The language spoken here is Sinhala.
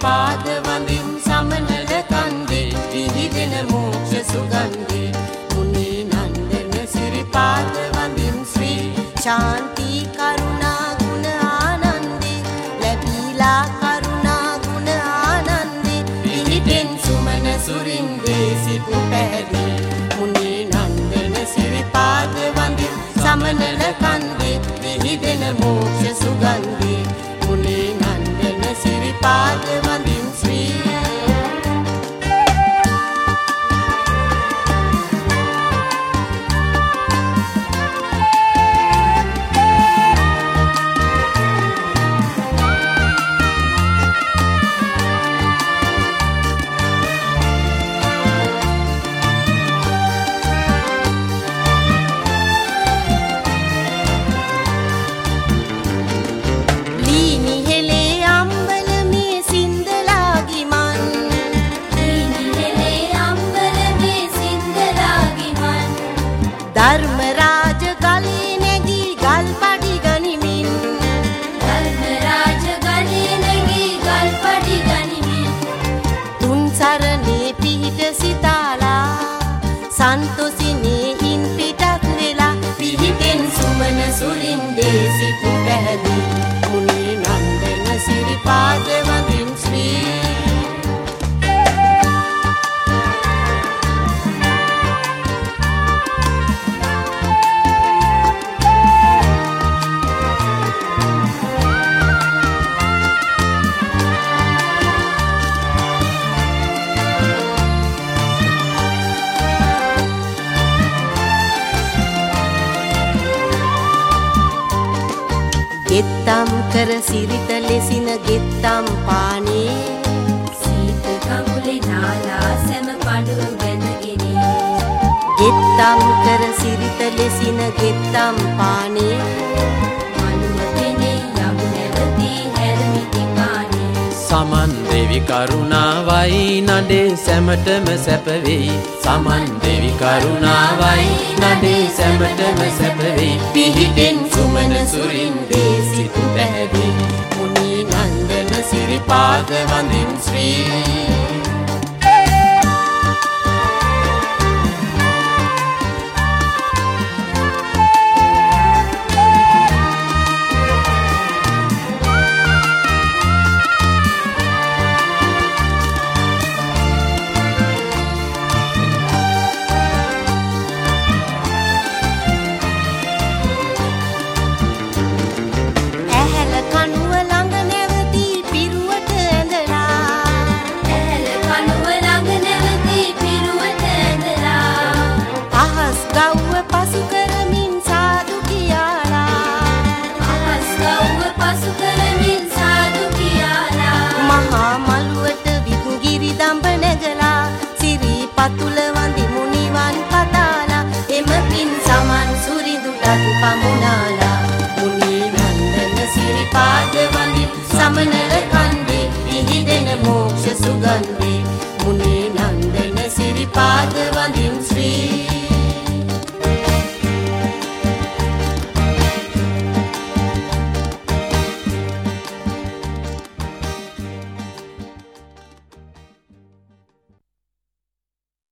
සිරිපාද වඳින් සමනල කන්දේ විහිදෙන මෝක්ෂ සුගන්ධේ මුනි නන්දන සිරිපාද වඳින් ශ්‍රී ශාන්ති කරුණා ගුණ ආනන්දේ ලැබීලා කරුණා ගුණ ආනන්දේ විහිදෙන් සුමන සුරින්දේ සිටු පැහැදී මුනි නන්දන සිරිපාද වඳින් සමනල කන්දේ විහිදෙන මෝක්ෂ සුගන්ධේ මුනි නන්දන සිරිපාද වඳින් ශ්‍රී ධර්මරාජ ගලේ නැගී ගල්පඩි ගනිමින් ධර්මරාජ ගලේ නැගී ගල්පඩි ගනිමින් තුන් සරණේ පිහිට සිතාලා සන්තෝසිනේ හින් පිටත් වෙලා පිහිටෙන් සුමන සුරින්දේ සිටු පැහැදී මුනි නන්දන සිරිපාද වඳින් ශ්‍රී ගෙත්තම් කර සිරිත ලෙසින ගෙත්තම් පානේ සීත කඟුලේ නාලා සැම පඩුව බැඳගෙන ගෙත්තම් කර සිරිත ලෙසින ගෙත්තම් පානේ මනුව පෙනේ යමු නැවතී හැරමිටි කානේ සමන් දෙවි කරුණාවයි නඩේ සැමටම සැප වෙයි සමන් දෙවි කරුණාවයි නඩේ සැමටම සැප වෙයි පිහිටෙන් සුමන සුරින්දේ සිටු පැහැදී මුනි නන්දන සිරිපාද වඳින් ශ්‍රී පතුල වඳිමු නිවන් පතාලා එමකින් සමන් සුරිඳුටත් පමුණාලා මුනි නන්දන සිරිපාද වඳින් සමනල කන්දේ විහිදෙන මෝක්ෂ සුගන්ධේ මුනි නන්දන සිරිපාද වඳින්